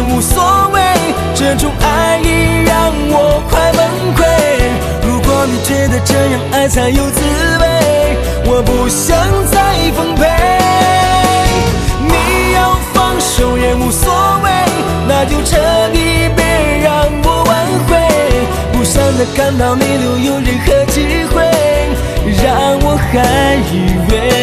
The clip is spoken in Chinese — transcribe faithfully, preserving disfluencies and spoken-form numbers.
无所谓，这种爱意让我快崩溃。如果你觉得这样爱才有滋味，我不想再奉陪。你要放手也无所谓，那就彻底别让我挽回，不想再看到你留有任何机会，让我还以为